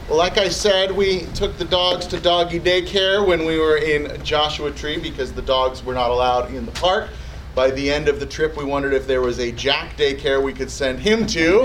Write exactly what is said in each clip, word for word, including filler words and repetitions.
like I said, we took the dogs to doggy daycare when we were in Joshua Tree because the dogs were not allowed in the park. By the end of the trip, we wondered if there was a Jack daycare we could send him to.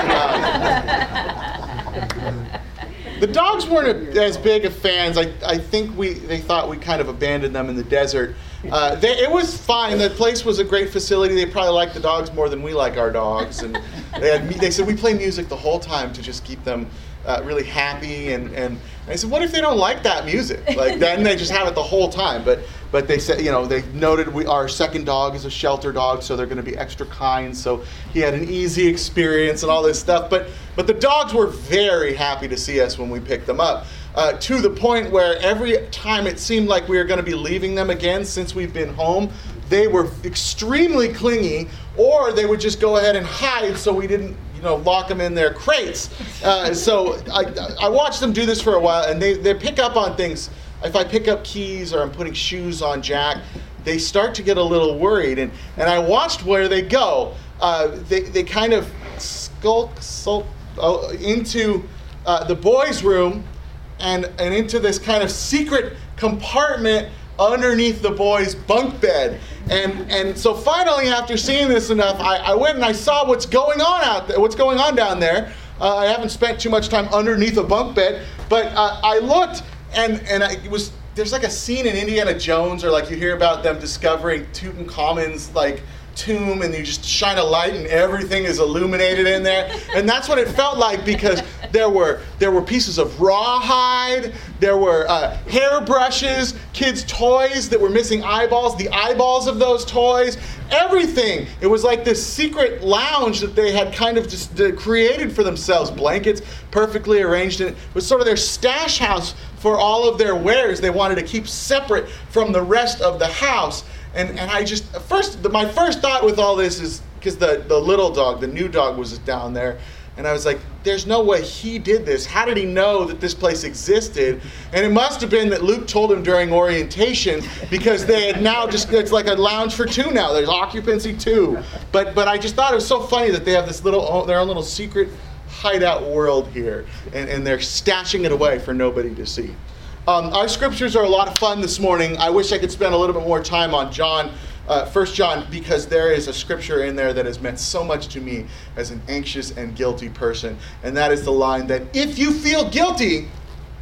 Uh, the dogs weren't as big of fans. I, I think we they thought we kind of abandoned them in the desert. Uh, they, it was fine. The place was a great facility. They probably like the dogs more than we like our dogs. And they, had, they said we play music the whole time to just keep them uh, really happy. And, and I said, what if they don't like that music? Like then they just have it the whole time. But but they said, you know, they noted we our second dog is a shelter dog, so they're going to be extra kind. So he had an easy experience and all this stuff. But but the dogs were very happy to see us when we picked them up. Uh, to the point where every time it seemed like we were going to be leaving them again since we've been home, they were extremely clingy, or they would just go ahead and hide so we didn't, you know, lock them in their crates. Uh, so I, I watched them do this for a while, and they, they pick up on things. If I pick up keys or I'm putting shoes on Jack, they start to get a little worried, and, and I watched where they go. Uh, they, they kind of skulk, sulk, uh, into uh, the boys' room, And, and into this kind of secret compartment underneath the boys' bunk bed. And and so finally, after seeing this enough, I, I went and I saw what's going on out there, what's going on down there. Uh, I haven't spent too much time underneath a bunk bed, but uh, I looked, and, and I, it was there's like a scene in Indiana Jones, or like you hear about them discovering Tutankhamun's like tomb, and you just shine a light and everything is illuminated in there. And that's what it felt like, because there were there were pieces of rawhide, there were uh, hairbrushes, kids' toys that were missing eyeballs, the eyeballs of those toys, everything. It was like this secret lounge that they had kind of just uh, created for themselves. Blankets perfectly arranged, and it was sort of their stash house for all of their wares they wanted to keep separate from the rest of the house. And and I just, first, the, my first thought with all this is, because the, the little dog, the new dog, was down there, and I was like, there's no way he did this. How did he know that this place existed? And it must have been that Luke told him during orientation, because they had now just, it's like a lounge for two now. There's occupancy two. But but I just thought it was so funny that they have this little, their own little secret hideout world here, and, and they're stashing it away for nobody to see. Um, our scriptures are a lot of fun this morning. I wish I could spend a little bit more time on John, uh, First John, because there is a scripture in there that has meant so much to me as an anxious and guilty person. And that is the line that if you feel guilty,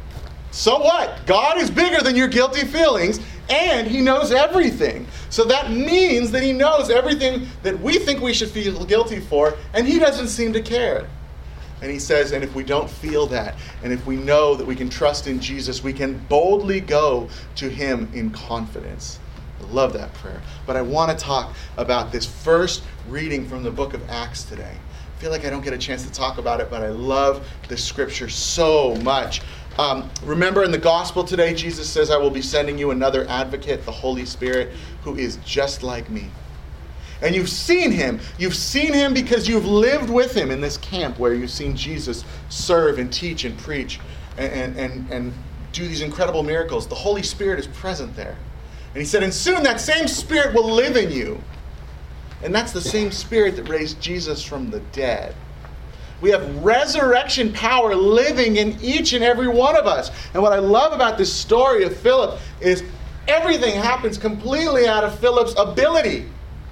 so what? God is bigger than your guilty feelings, and he knows everything. So that means that he knows everything that we think we should feel guilty for, and he doesn't seem to care. And he says, and if we don't feel that, and if we know that we can trust in Jesus, we can boldly go to him in confidence. I love that prayer. But I want to talk about this first reading from the book of Acts today. I feel like I don't get a chance to talk about it, but I love the scripture so much. Um, remember in the gospel today, Jesus says, I will be sending you another advocate, the Holy Spirit, who is just like me. And you've seen him. You've seen him because you've lived with him in this camp where you've seen Jesus serve and teach and preach and, and, and do these incredible miracles. The Holy Spirit is present there. And he said, and soon that same Spirit will live in you. And that's the same Spirit that raised Jesus from the dead. We have resurrection power living in each and every one of us. And what I love about this story of Philip is everything happens completely out of Philip's ability.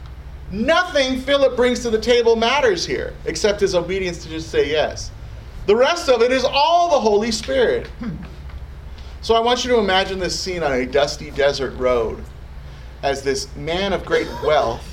Nothing Philip brings to the table matters here, except his obedience to just say yes. The rest of it is all the Holy Spirit. So I want you to imagine this scene on a dusty desert road as this man of great wealth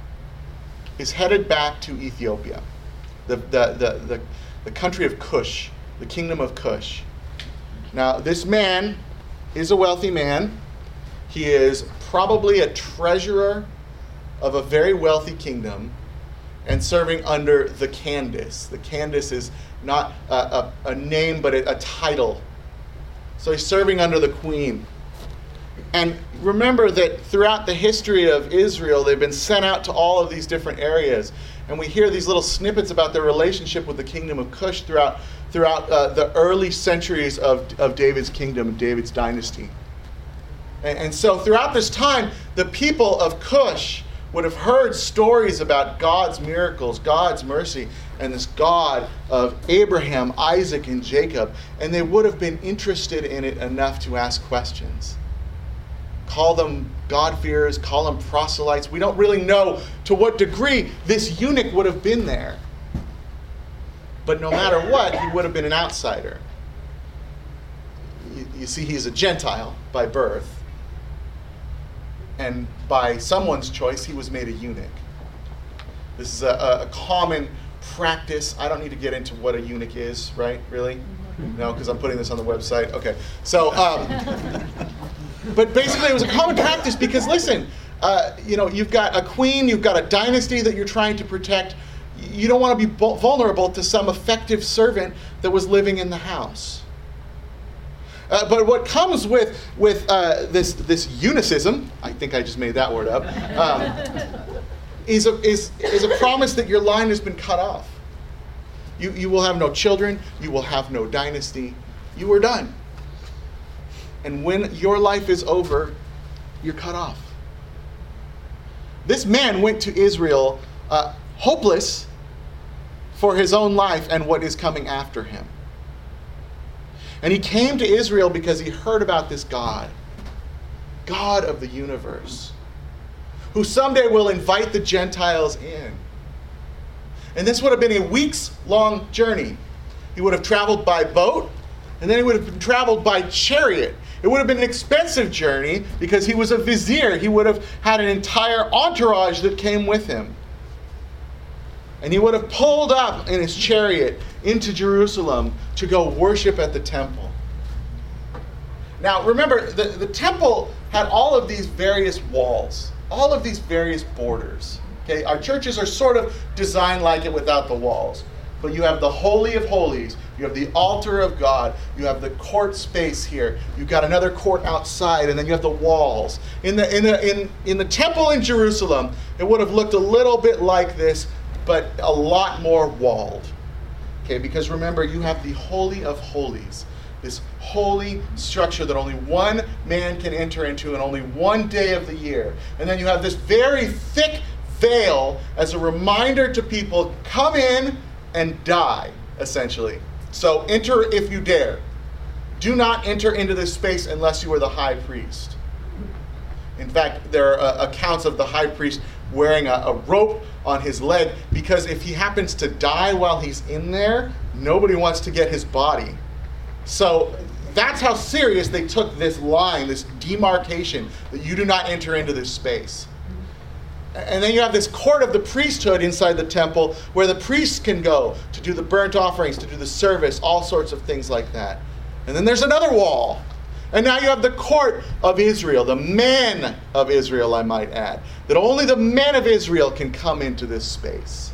is headed back to Ethiopia, the, the, the, the, the country of Cush, the kingdom of Cush. Now, this man is a wealthy man. He is probably a treasurer of a very wealthy kingdom and serving under the Candace. The Candace is not a, a, a name, but a, a title. So he's serving under the queen. And remember that throughout the history of Israel, they've been sent out to all of these different areas. And we hear these little snippets about their relationship with the kingdom of Cush throughout, throughout uh, the early centuries of, of David's kingdom, David's dynasty. And, and so throughout this time, the people of Cush would have heard stories about God's miracles, God's mercy, and this God of Abraham, Isaac, and Jacob, and they would have been interested in it enough to ask questions. Call them God-fearers, call them proselytes. We don't really know to what degree this eunuch would have been there. But no matter what, he would have been an outsider. You, you see, he's a Gentile by birth. And by someone's choice, he was made a eunuch. This is a, a common practice. I don't need to get into what a eunuch is, right? Really? No, because I'm putting this on the website. Okay. So, um, but basically it was a common practice because, listen, uh, you know, you've got a queen, you've got a dynasty that you're trying to protect. You don't want to be vulnerable to some effective servant that was living in the house. Uh, but what comes with with uh, this this unicism, I think I just made that word up, um, is a is is a promise that your line has been cut off. You you will have no children. You will have no dynasty. You are done. And when your life is over, you're cut off. This man went to Israel uh, hopeless for his own life and what is coming after him. And he came to Israel because he heard about this God, God of the universe, who someday will invite the Gentiles in. And this would have been a weeks-long journey. He would have traveled by boat, and then he would have traveled by chariot. It would have been an expensive journey because he was a vizier. He would have had an entire entourage that came with him. And he would have pulled up in his chariot into Jerusalem to go worship at the temple. Now, remember, the, the temple had all of these various walls, all of these various borders. Okay, our churches are sort of designed like it without the walls. But you have the Holy of Holies, you have the altar of God, you have the court space here, you've got another court outside, and then you have the walls. In the in the in, in the temple in Jerusalem, it would have looked a little bit like this, but a lot more walled. Okay, because remember, you have the Holy of Holies, this holy structure that only one man can enter into in only one day of the year. And then you have this very thick veil as a reminder to people, come in and die, essentially. So enter if you dare. Do not enter into this space unless you are the high priest. In fact, there are uh, accounts of the high priest wearing a, a rope on his leg, because if he happens to die while he's in there, nobody wants to get his body. So that's how serious they took this line, this demarcation, that you do not enter into this space. And then you have this court of the priesthood inside the temple where the priests can go to do the burnt offerings, to do the service, all sorts of things like that. And then there's another wall. And now you have the court of Israel, the men of Israel, I might add, that only the men of Israel can come into this space.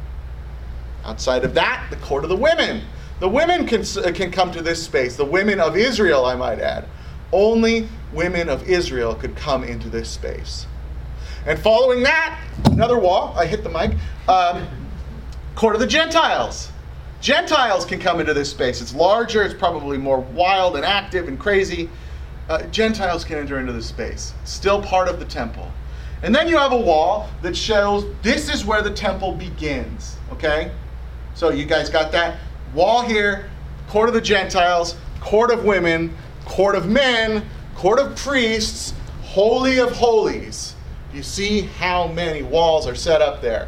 Outside of that, the court of the women. The women can, can come to this space. The women of Israel, I might add. Only women of Israel could come into this space. And following that, another wall, I hit the mic, um, court of the Gentiles. Gentiles can come into this space. It's larger, it's probably more wild and active and crazy. Uh, Gentiles can enter into this space. Still part of the temple. And then you have a wall that shows this is where the temple begins, okay? So you guys got that? Wall here, court of the Gentiles, court of women, court of men, court of priests, holy of holies. You see how many walls are set up there.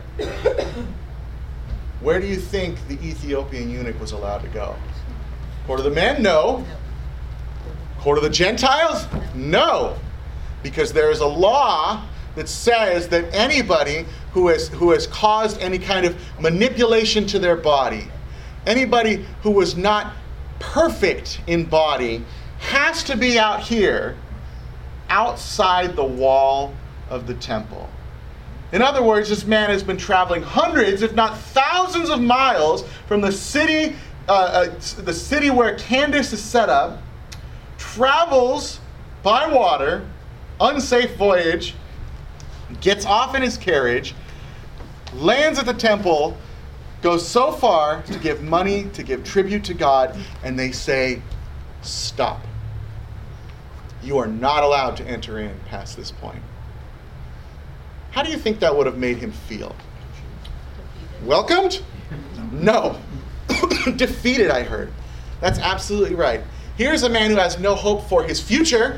Where do you think the Ethiopian eunuch was allowed to go? Court of the men? No. Court of the Gentiles? No. Because there is a law that says that anybody who has who has caused any kind of manipulation to their body, anybody who was not perfect in body, has to be out here, outside the wall of the temple. In other words, this man has been traveling hundreds, if not thousands of miles from the city, uh, uh, the city where Candace is set up, travels by water, unsafe voyage, gets off in his carriage, lands at the temple, goes so far to give money, to give tribute to God, and they say, stop. You are not allowed to enter in past this point. How do you think that would have made him feel? Welcomed? No. Defeated, I heard. That's absolutely right. Here's a man who has no hope for his future.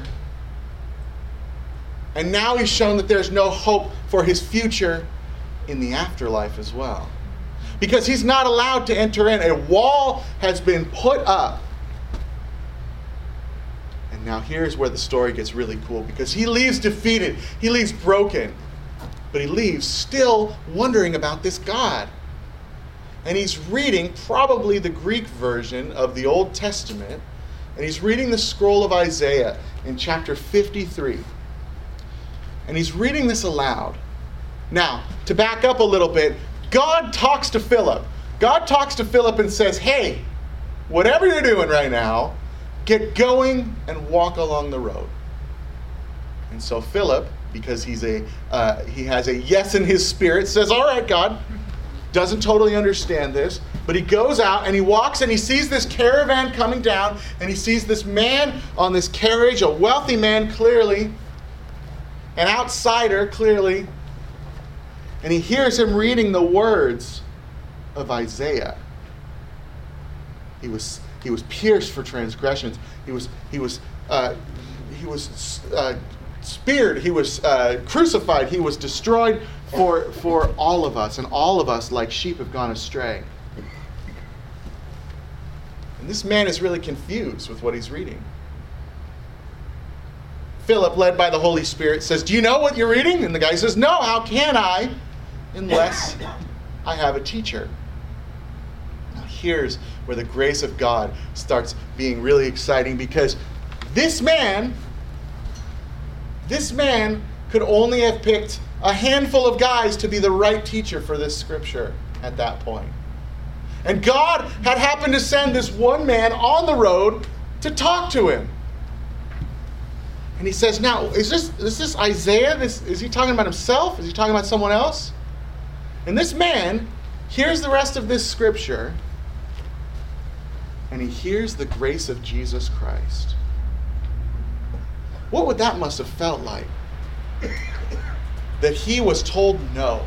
And now he's shown that there's no hope for his future in the afterlife as well. Because he's not allowed to enter in. A wall has been put up. And now here's where the story gets really cool. Because he leaves defeated. He leaves broken. But he leaves still wondering about this God. And he's reading probably the Greek version of the Old Testament. And he's reading the scroll of Isaiah in chapter fifty-three. And he's reading this aloud. Now, to back up a little bit, God talks to Philip. God talks to Philip and says, hey, whatever you're doing right now, get going and walk along the road. And so Philip, because he's a uh, he has a yes in his spirit, says, all right, God. Doesn't totally understand this, but he goes out and he walks and he sees this caravan coming down, and he sees this man on this carriage, a wealthy man clearly, an outsider clearly, and he hears him reading the words of Isaiah. He was he was pierced for transgressions. He was he was uh, he was uh, speared. He was uh, crucified. He was destroyed for for all of us, and all of us like sheep have gone astray. And this man is really confused with what he's reading. Philip, led by the Holy Spirit, says, do you know what you're reading? And the guy says, no, how can I unless I have a teacher? Now here's where the grace of God starts being really exciting, because this man, this man could only have picked a handful of guys to be the right teacher for this scripture at that point. And God had happened to send this one man on the road to talk to him. And he says, now, is this is this Isaiah? This, is he talking about himself? Is he talking about someone else? And this man hears the rest of this scripture, and he hears the grace of Jesus Christ. What would that must have felt like? That he was told no.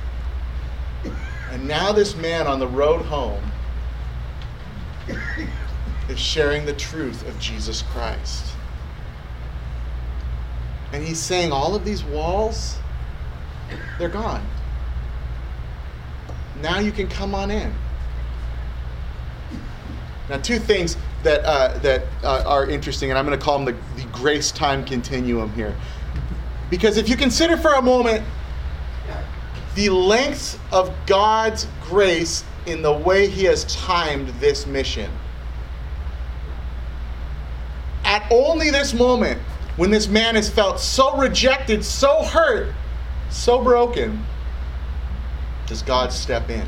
And now this man on the road home is sharing the truth of Jesus Christ. And he's saying all of these walls, they're gone. Now you can come on in. Now, two things that uh, that uh, are interesting, and I'm going to call them the, the grace time continuum here. Because if you consider for a moment the length of God's grace in the way he has timed this mission. At only this moment, when this man has felt so rejected, so hurt, so broken, does God step in.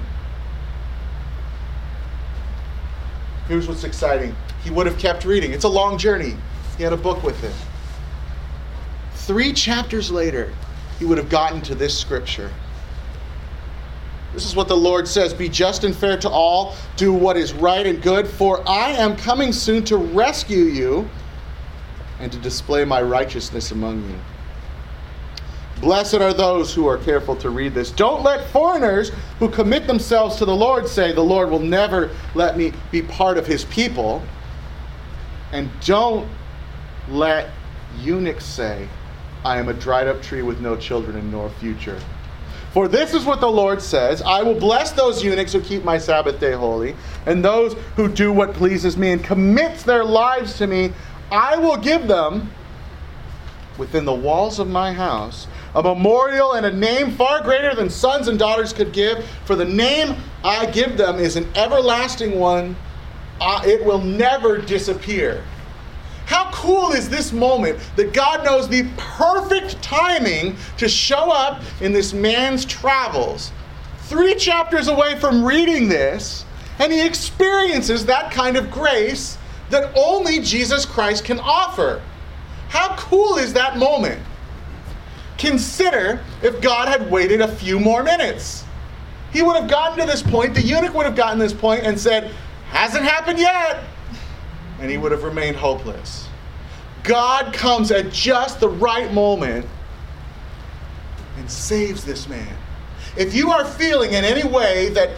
Here's what's exciting. He would have kept reading. It's a long journey. He had a book with him. Three chapters later, he would have gotten to this scripture. This is what the Lord says, be just and fair to all, do what is right and good, for I am coming soon to rescue you and to display my righteousness among you. Blessed are those who are careful to read this. Don't let foreigners who commit themselves to the Lord say, the Lord will never let me be part of his people. And don't let eunuchs say, I am a dried up tree with no children and no future. For this is what the Lord says, I will bless those eunuchs who keep my Sabbath day holy, and those who do what pleases me and commits their lives to me, I will give them, within the walls of my house, a memorial and a name far greater than sons and daughters could give. For the name I give them is an everlasting one. Uh, it will never disappear. How cool is this moment that God knows the perfect timing to show up in this man's travels, three chapters away from reading this, and he experiences that kind of grace that only Jesus Christ can offer. How cool is that moment? Consider if God had waited a few more minutes. He would have gotten to this point, the eunuch would have gotten to this point and said, hasn't happened yet. And he would have remained hopeless. God comes at just the right moment and saves this man. If you are feeling in any way that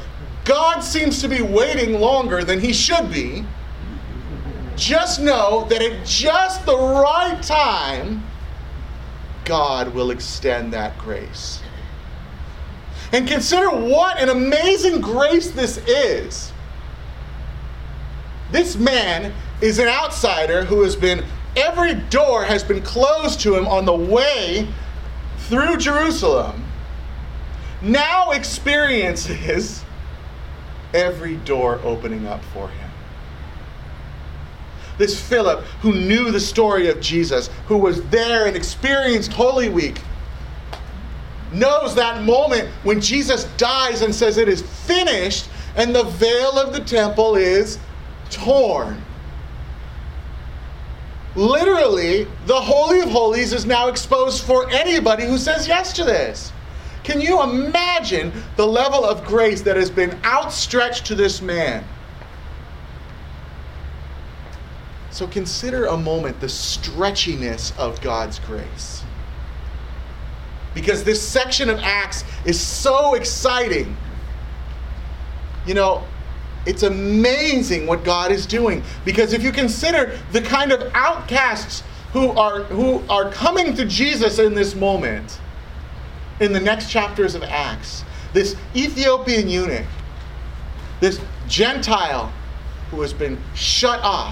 God seems to be waiting longer than he should be, just know that at just the right time, God will extend that grace. And consider what an amazing grace this is. This man is an outsider who has been, every door has been closed to him on the way through Jerusalem, now experiences every door opening up for him. This Philip, who knew the story of Jesus, who was there and experienced Holy Week, knows that moment when Jesus dies and says it is finished, and the veil of the temple is torn. Literally, the Holy of Holies is now exposed for anybody who says yes to this. Can you imagine the level of grace that has been outstretched to this man? So consider a moment the stretchiness of God's grace. Because this section of Acts is so exciting. You know, it's amazing what God is doing. Because if you consider the kind of outcasts who are who are coming to Jesus in this moment, in the next chapters of Acts, this Ethiopian eunuch, this Gentile who has been shut off.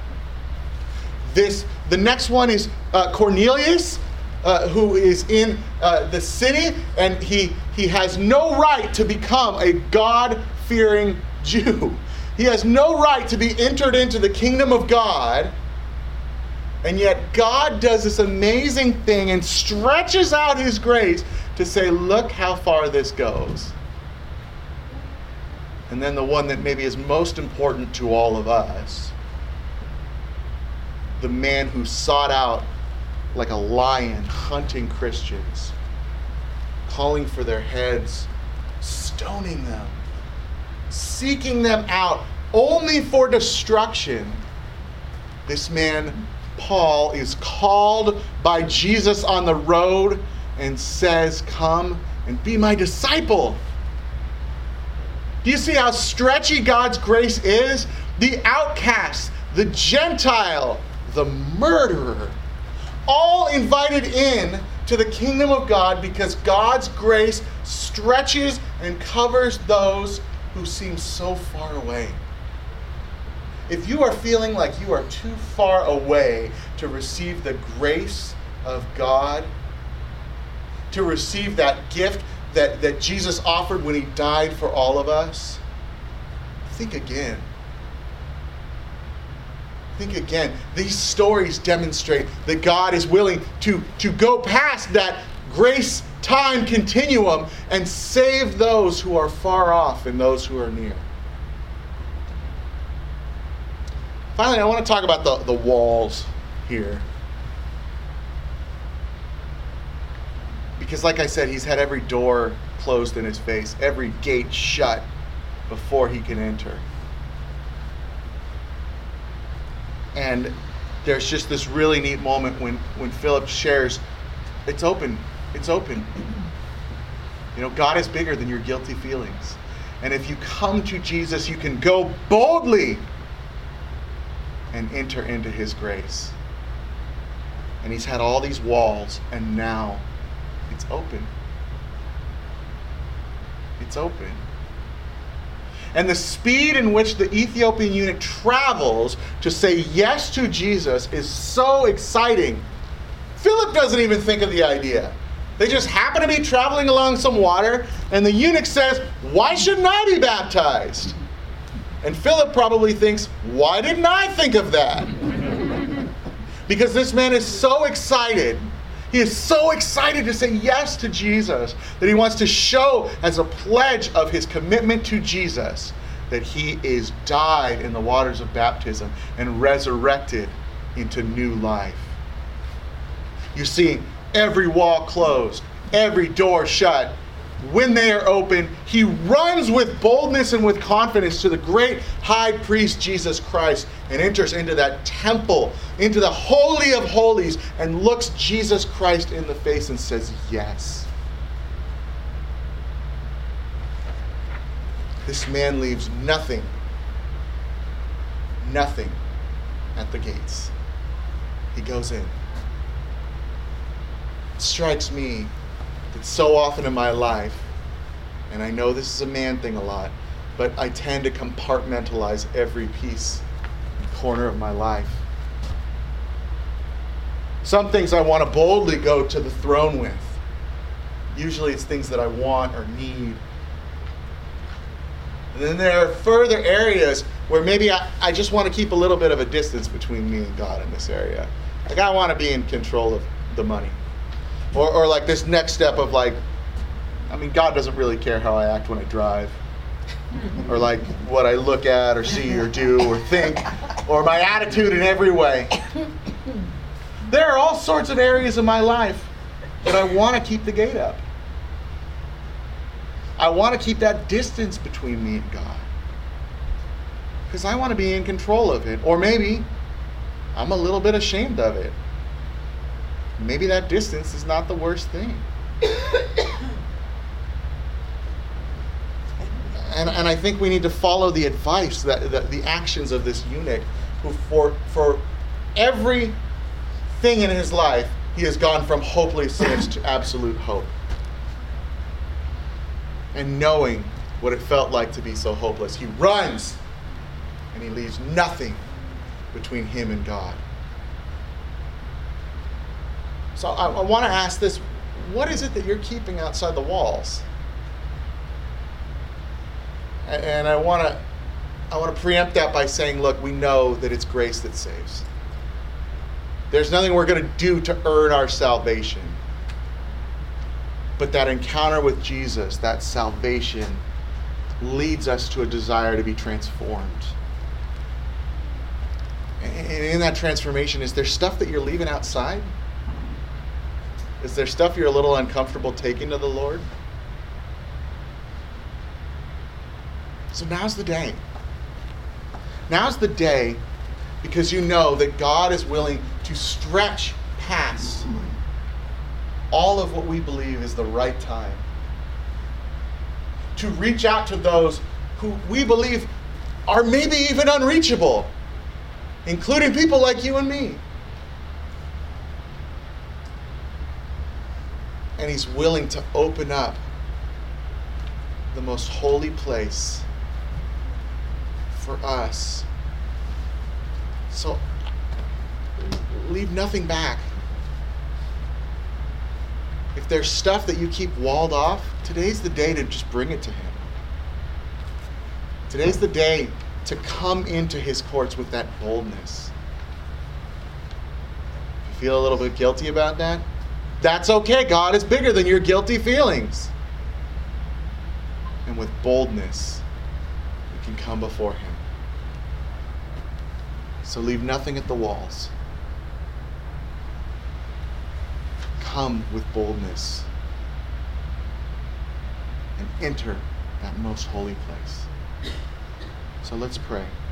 This the next one is uh, Cornelius, uh, who is in uh, the city, and he he has no right to become a God-fearing Jew. He has no right to be entered into the kingdom of God. And yet God does this amazing thing and stretches out his grace to say, look how far this goes. And then the one that maybe is most important to all of us, the man who sought out like a lion hunting Christians, calling for their heads, stoning them, seeking them out only for destruction. This man, Paul, is called by Jesus on the road and says, come and be my disciple. Do you see how stretchy God's grace is? The outcast, the Gentile, the murderer, all invited in to the kingdom of God because God's grace stretches and covers those who seem so far away. If you are feeling like you are too far away to receive the grace of God, to receive that gift that, that Jesus offered when he died for all of us, think again. Think again. These stories demonstrate that God is willing to, to go past that grace time continuum and save those who are far off and those who are near. Finally, I want to talk about the, the walls here. Because like I said, he's had every door closed in his face, every gate shut before he can enter. And there's just this really neat moment when, when Philip shares, it's open, it's open. You know, God is bigger than your guilty feelings. And if you come to Jesus, you can go boldly and enter into his grace. And he's had all these walls, and now it's open. It's open. And the speed in which the Ethiopian eunuch travels to say yes to Jesus is so exciting. Philip doesn't even think of the idea. They just happen to be traveling along some water, and the eunuch says, why shouldn't I be baptized? And Philip probably thinks, why didn't I think of that? Because this man is so excited. He is so excited to say yes to Jesus that he wants to show as a pledge of his commitment to Jesus that he is died in the waters of baptism and resurrected into new life. You see, every wall closed, every door shut. When they are open, he runs with boldness and with confidence to the great high priest Jesus Christ and enters into that temple, into the Holy of Holies, and looks Jesus Christ in the face and says, yes. this man leaves nothing, nothing at the gates. He goes in. It strikes me that so often in my life, and I know this is a man thing a lot, but I tend to compartmentalize every piece and corner of my life. Some things I want to boldly go to the throne with. Usually it's things that I want or need. And then there are further areas where maybe I, I just want to keep a little bit of a distance between me and God in this area. Like I want to be in control of the money. Or, or like this next step of like, I mean, God doesn't really care how I act when I drive. Or like what I look at or see or do or think. Or my attitude in every way. There are all sorts of areas of my life that I want to keep the gate up. I want to keep that distance between me and God. Because I want to be in control of it. Or maybe I'm a little bit ashamed of it. Maybe that distance is not the worst thing. and, and I think we need to follow the advice, that, that the actions of this eunuch, who for, for every thing in his life, he has gone from hopelessness to absolute hope. And knowing what it felt like to be so hopeless, he runs and he leaves nothing between him and God. So I, I want to ask this, what is it that you're keeping outside the walls? And, and I want to I want to preempt that by saying, look, we know that it's grace that saves. There's nothing we're going to do to earn our salvation. But that encounter with Jesus, that salvation, leads us to a desire to be transformed. And in that transformation, is there stuff that you're leaving outside? Is there stuff you're a little uncomfortable taking to the Lord? So now's the day. Now's the day, because you know that God is willing to stretch past all of what we believe is the right time. To reach out to those who we believe are maybe even unreachable, including people like you and me. And he's willing to open up the most holy place for us. So leave nothing back. If there's stuff that you keep walled off, today's the day to just bring it to him. Today's the day to come into his courts with that boldness. If you feel a little bit guilty about that, that's okay. God is bigger than your guilty feelings. And with boldness, we can come before him. So leave nothing at the walls. Come with boldness and enter that most holy place. So let's pray.